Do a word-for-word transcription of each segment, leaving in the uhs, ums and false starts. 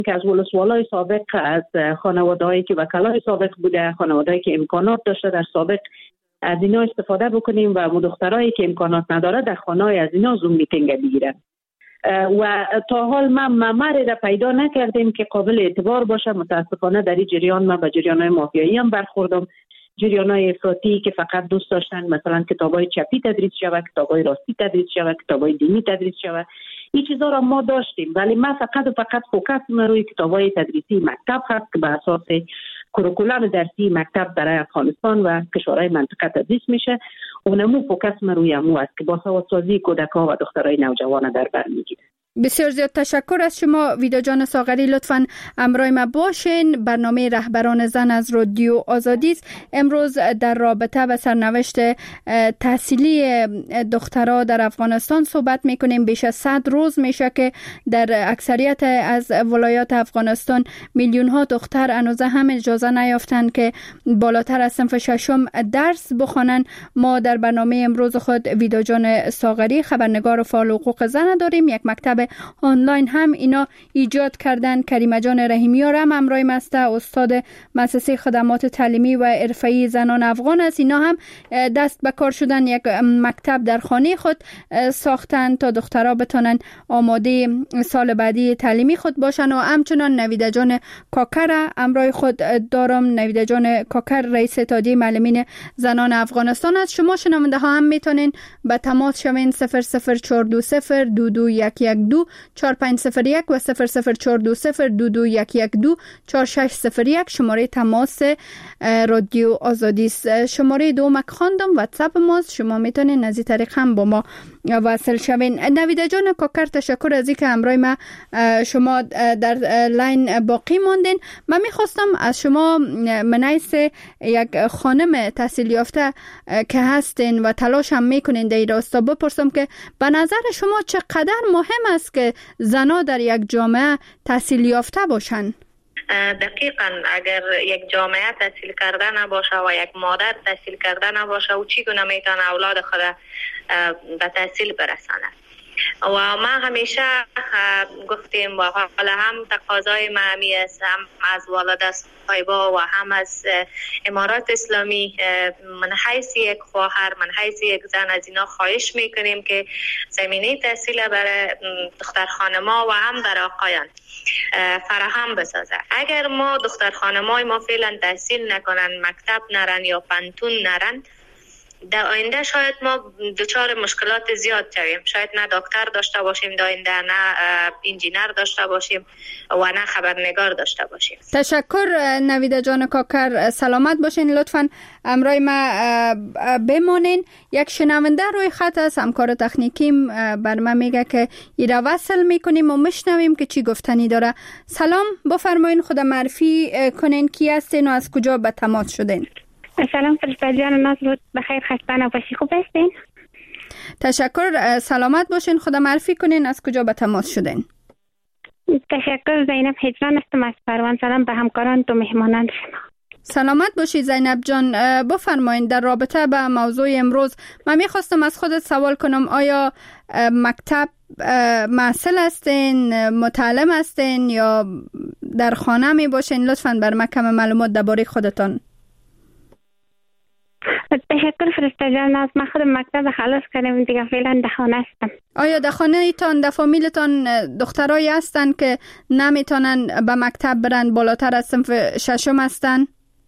که از ولسوالای سابق، از خانواده‌هایی که وکلای سابق بوده، خانواده‌ای که امکانات داشته در سابق، از اینا استفاده بکنیم و دخترایی که امکانات نداره در خانه‌های از اینا زوم میتینگ بگیرن. و تا حال ما ممری را پیدا نکردیم که قابل اعتبار باشه. متاسفانه در این جریان ما به جریان‌های مافیایی هم برخوردم، جریان‌های افراطی که فقط دوست داشتن مثلا کتابای چپی تدریس شود، کتابای راستی تدریس شود، کتابای دینی تدریس شود. این چیزا را ما داشتیم، ولی ما فقط و فقط فوکس ما روی کتابای تدریسی مکتب هست که به اساس کوریکولوم درسی مکتب برای افغانستان و کشورهای منطقه تدریس میشه. اونمو فوکس ما روی امو است که باسوادسازی کودک‌ها و دخترای نوجوان در بر میگیره. بسیار زیاد تشکر از شما ویدا جان ساغری. لطفاً همراه ما باشین. برنامه رهبران زن از رادیو آزادی امروز در رابطه با سرنوشت تحصیلی دخترها در افغانستان صحبت میکنیم. بیش از صد روز میشه که در اکثریت از ولایات افغانستان میلیون ها دختر هنوز هم اجازه نیافتند که بالاتر از صنف ششم درس بخوانند. ما در برنامه امروز خود ویدا جان ساغری، خبرنگار و فعال حقوق زن داریم. یک مکتب آنلاین هم اینا ایجاد کردن. کریمه جان رحیمی‌ها هم همراه ما است، استاد مؤسسه خدمات تعلیمی و حرفه‌ای زنان افغان است. اینا هم دست به کار شدن، یک مکتب در خانه خود ساختن تا دخترها بتونن آماده سال بعدی تعلیمی خود باشن. و همچنان نویده جان کاکر همراه خود دارم. نویده جان کاکر رئیس اتحادیه معلمین زنان افغانستان است. شما شنونده ها هم میتونین به تماس شوین صفر صفر چهار دو صفر دو دو یک یک دو چهار پنج صفر یک و صفر صفر چهار دو صفر دو دو یک یک دو چهار شش صفر یک شماره تماس رادیو آزادی است. شماره دوم خواندم، واتساپ ماست. شما میتونین از این طریق هم با ما وصل شوین. نویده جان کاکر، تشکر از اینکه همراه ما شما در لاین باقی ماندین. من میخواستم از شما منیس یک خانم تحصیل یافته که هستین و تلاش هم میکنین در این راستا بپرسم که به نظر شما چقدر مهم است که زنها در یک جامعه تحصیل یافته باشن؟ دقیقاً اگر یک جامعه تحصیل کرده نباشه و یک مادر تحصیل کرده نباشه و چگونه میتونه اولاد خود به تحصیل برسانه. و ما همیشه گفتیم و حالا هم تقاضای ما همی است، هم از والده صاحبا و هم از امارات اسلامی، من حیث یک خواهر، من حیث یک زن از اینا خواهش میکنیم که زمینه تحصیل برای دختر خانما و هم برای آقایان فراهم بسازه. اگر ما دختر خانمای ما فعلا تحصیل نکنن، مکتب نرن یا پانتون نرن، در آینده شاید ما دچار مشکلات زیاد شویم. شاید نه دکتر داشته باشیم در آینده، نه انجینر داشته باشیم و نه خبرنگار داشته باشیم. تشکر نویده جان کاکر. سلامت باشین. لطفاً همراه ما بمانین. یک شنونده روی خط است، همکار تکنیکیم بر ما میگه که ایرا وصل میکنیم و میشنویم که چی گفتنی داره. سلام، بفرمایین، خود معرفی کنین، کی هستین و از کجا به تماس شدین؟ سلام فرشته جان، ناز بود بخیر، خسته نباشی، خوب هستین؟ تشکر، سلامت باشین. خدا معرفی کنین از کجا به تماس شدین؟ تشکر، زینب هجران هستم از پروان. سلام به همکاران تو مهمانان شما. سلامت باشی زینب جان. بفرمایین در رابطه با موضوع امروز من میخواستم از خودت سوال کنم، آیا مکتب محصل هستین، متعلم هستین یا در خانه می باشین؟ لطفاً بر ما کم معلومات درباره خودتان. تشکر فرشته جان، از من خود مکتب خلاص کردم دیگه، فعلا در خانه هستم. آیا در خانه ایتان، در فامیلتان دخترایی هستن که نمیتونن به مکتب برن، بالاتر از صنف ششم هستن؟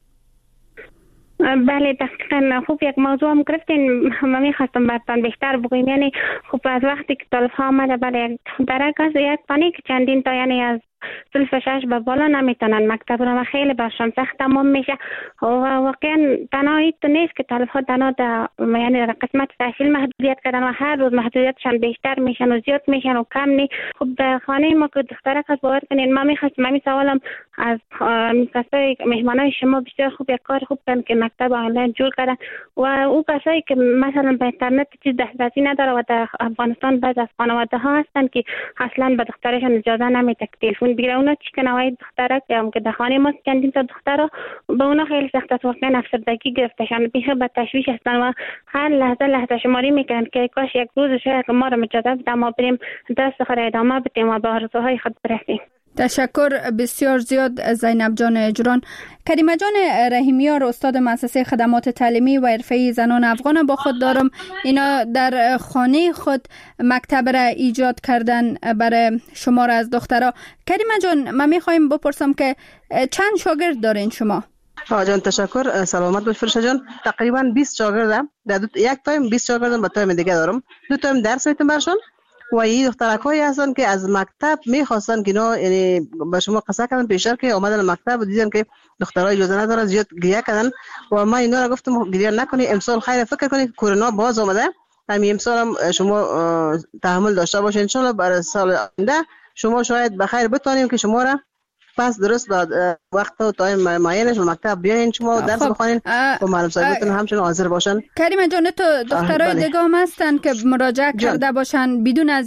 بله دقیقاً. خوب یک موضوع هم گرفتین، من میخواستم براتون بیشتر بگویم. یعنی خوب از وقتی که طالب ها آمده، بله درک از یک پانی که چندین تا یعنی از صنف شش به بالا نمیتونن مکتب رو و خیلی برشان سخت تمام میشه و واقعا تنها ایت نیست که طالب ها تنها در یعنی در قسمت تحصیل محدودیت کردن و هر روز محدودیتشان بیشتر میشن و زیاد میشن و کم نی. خب در خانه ما که دخترک هست، باور کنین ما میخواستم همین سوالم از کسای مهمانای شما بسیار خوب یک کار خوب کردن که مکتب آنلاین جور کردن و او کسایی که مثلا به اینترنت چیز دسترسی نداره و در افغانستان بعض از خانواده ها هستن که اصلا به دخترشون اجازه نمیده که تلفن بگیره. اونا چی که نوعی دخترک هم که در خانه ما چندین تا دخترها به اونا خیلی سخت است، واقعا افسردگی گرفتشان، بیخ به تشویش هستن و هر لحظه لحظه شماری میکنن که کاش یک روز شاید ما رو اجازه بده ما بریم درس خود ادامه بدیم و به آرزوهای خود برسیم. تشکر بسیار زیاد زینب جان اجران. کریمه جان رحیمیار، استاد مؤسسه خدمات تعلیمی و حرفه‌ای زنان افغان با خود دارم. اینا در خانه خود مکتب را ایجاد کردن برای شمار از دخترها. کریمه جان، من میخوایم بپرسم که چند شاگرد دارین شما؟ آقا جان تشکر، سلامت باش فرشا جان. تقریبا بیست شاگردم. در دو یک تایم بیست شاگردم، با تایم دیگه دارم. دو تایم درس میتونم برشون. و این دخترکایی هستن که از مکتب میخواستن که اینا، یعنی به شما قصه کردن پیشتر که اومدن مکتب و دیدن که دخترای اجازه نداره، زیاد گریه کردن و من اینا رو گفتم گریه نکنی، امسال خیر فکر کنی کرونا باز اومده، همین امسال هم شما تحمل داشته باشین، ان شاء الله برای سال آینده شما شاید بخیر بتونیم که شما را پس درست بعد وقت و تایم معینش و مکتب بیاین شما درس بخونین و معلم صاحبتون همچنین حاضر باشن. کریمه جان، تو دخترای دیگه هم هستن که مراجعه کرده باشن بدون از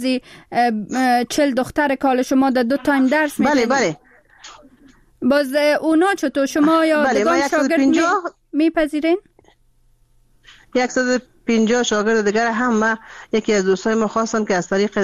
چل دختر کال شما در دو تایم درس میدین؟ بله بله. باز اونا چطور شما یا بله دگان شاگرد می... میپذیرین؟ صد و پنجاه شاگرد دیگر هم ما یکی از دوستای ما خواستن که از طریق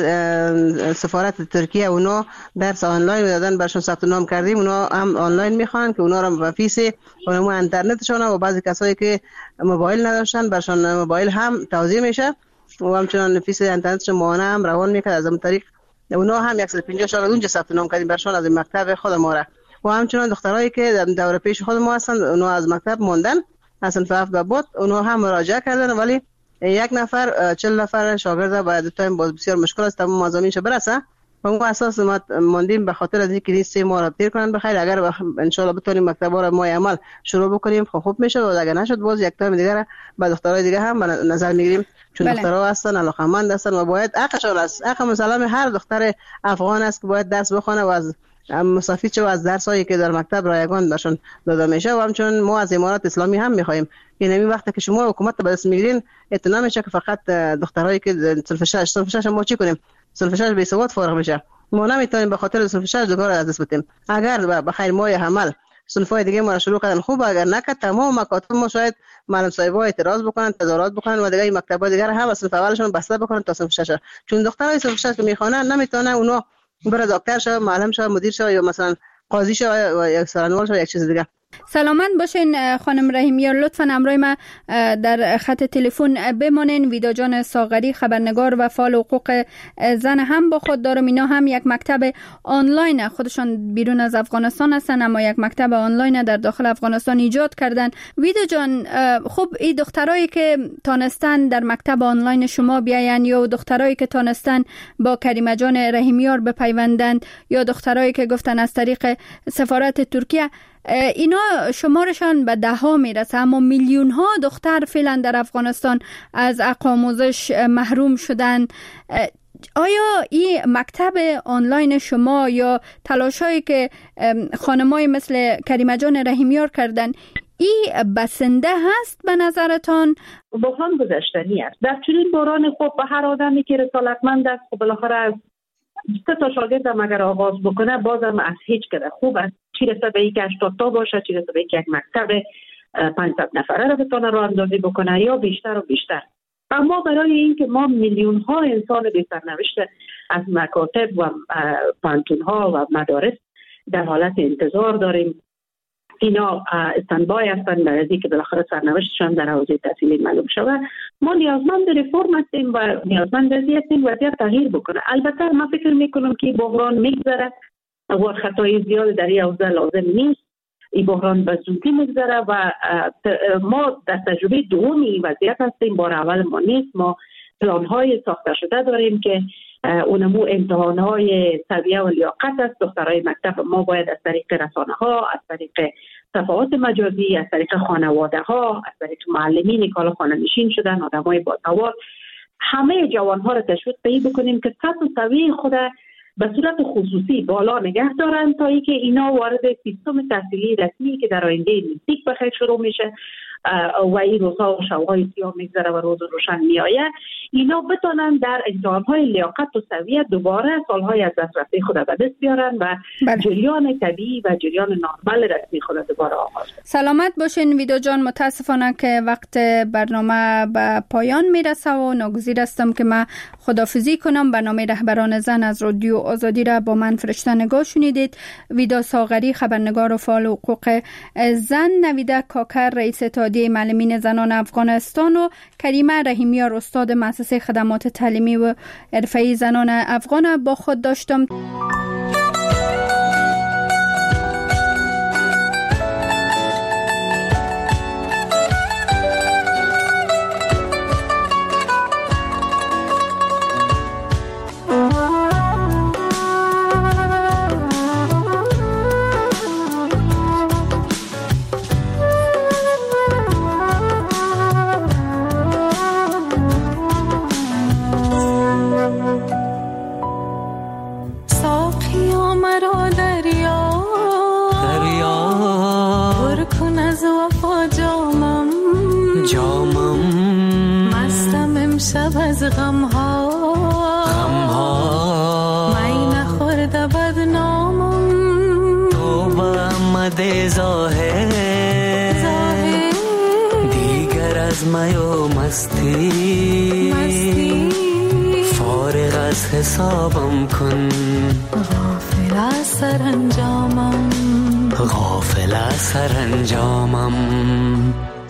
سفارت ترکیه اونا درس آنلاین دادن برشون ثبت نام کردیم، اونا هم آنلاین میخوان که اونا رو با فیس اونمو اینترنتشون و بعضی کسایی که موبایل نداشتن برشون موبایل هم توزیع میشه و همچنان فیس اینترنتشون ماهانه هم روان میکنه. از اون طریق اونا هم صد و پنجاه شاگرد اونجا ثبت نام کردیم برشون از مکتب خود ما را. و همچنان دخترایی که دوره پیش خود ما هستن اونا از مکتب موندن اصلا فقط به بود اونا هم مراجعه کردن، ولی یک نفر چهل نفر شاگرد باید تایم باز بسیار مشکل است تمام مضامینش برسه و اون اساس ما موندیم به خاطر از اینکه سه ماه را تیر کنن. بخیر اگر بخ... ان شاء الله بتونیم مکتبا را ما عمل شروع بکنیم خب خوب میشه و اگر نشد باز یک تایم دیگه با دخترای دیگه هم نظر میگیریم، چون بله. دخترها هستن علاقمند هستن و باید حقشون است. حق مسلم هر دختر افغان است که باید درس بخونه و از مستفید شه و از درسایی که در مکتب رایگان برشون داده میشه. و همچنین ما از امارات اسلامی هم میخوایم که نمی وقتی که شما حکومت به دست میگیرین اطلاع میشه که فقط دخترایی که صنف شش صنف شش ما چی کنیم، صنف شش بی سواد فارغ میشه، ما نمیتونیم به خاطر صنف شش دکار از دست بدیم. اگر به خیر ماه عمل صنفای دیگه ما شروع کردن خوب، اگر نکرد تمام مکاتب ما شاید معلم صاحب‌ها اعتراض بکنن، تظاهرات بکنن و دیگه مکتب‌ها دیگه هم از صنف اولشون بسته بکنن تا صنف شش، چون دخترای صنف شش که میخوانن نمیتونن اونا بره دکتر شه، معلم شه، مدیر شه یا مثلا قاضی شه و یک سرانوال شه یک چیز دیگه. سلامت باشین خانم رحیمیار، لطفاً همراه ما در خط تلفن بمانین. ویدا جان ساغری خبرنگار و فعال حقوق زن هم با خود دارم. اینا هم یک مکتب آنلاین، خودشان بیرون از افغانستان هستن اما یک مکتب آنلاین در داخل افغانستان ایجاد کردن. ویدا جان، خب این دخترایی که تانستن در مکتب آنلاین شما بیاین یا دخترایی که تانستن با کریمه جان رحیمیار بپیوندند یا دخترایی که گفتن از طریق سفارت ترکیه، اینا شمارشان به ده ها میرسه اما میلیون ها دختر فعلا در افغانستان از حق آموزش محروم شدن. آیا این مکتب آنلاین شما یا تلاشایی که خانمای مثل کریمه جان رحیمیار کردن این بسنده هست به نظرتان؟ بحران گذشتنی است. در چنین بحران خب به هر آدمی که رسالتمند است خب بالاخره از سه تا شاگردم اگر آغاز بکنه بازم از هیچ کده خوب است، چی رسه به یک هشتاد تا باشه، چی رسه به یک مکتب پانصد نفره رو بتونه راه اندازی بکنه یا بیشتر و بیشتر. اما برای اینکه ما میلیون ها انسان بی سرنوشت از مکاتب و پانتون ها و مدارس در حالت انتظار داریم، اینا استنبای هستن برای اینکه بالاخره سرنوشتشان در حوزه تحصیلی معلوم شود. ما نیازمند رفرم هستیم و نیازمند هستیم وضعیت تغییر بکنه. البته من فکر میکنم که بحران میگذره و خطای زیاد در این حوزه لازم نیست. این بحران به زودی میگذره و ما در تجربه دومی وضعیت هستیم. بار اول ما نیست، ما پلان‌های ساخته شده داریم که اونمو امتحان‌های سویه و لیاقت است. دخترای مکتب ما باید از طریق رسانه‌ها، از طریق صفحات مجازی، از طریق خانواده‌ها، از طریق معلمینی که حالا خانه‌نشین شدن، آدمای باسواد، همه جوان‌ها را تشویق به این بکنیم که سطح سویه خود به صورت خصوصی بالا نگه دارن تا اینکه اینا وارد سیستم تحصیلی رسمی که در آینده نزدیک بخیر شروع میشه و این روزها و شب‌های سیاه میگذره و روز روشن میآید، اینا بتونن در امتحان‌های لیاقت و سویه دوباره سالهای از دست رفته خود به دست بیارن و بله. جریان طبیعی و جریان نرمال رسمی خود دوباره آغاز کنن. سلامت باشین ویدو جان. متاسفانه که وقت برنامه به پایان میرسه و ناگزیر هستم که من خداحافظی کنم. برنامه رهبران زن از رادیو آزادی را با من فرشته نگاه شنیدید. ویدا ساغری، خبرنگار و فعال حقوق زن، نویده کاکر، رئیس اتحادیه معلمین زنان افغانستان و کریمه رحیمیار، استاد مؤسسه خدمات تعلیمی و حرفه‌ای زنان افغان با خود داشتم. غم ها غم ها می نخورده بدنامم، تو با آمده ظاهر ظاهر دیگر از می و مستی مستی، فارغ از حسابم کن، غافل از سرانجامم غافل از سرانجامم.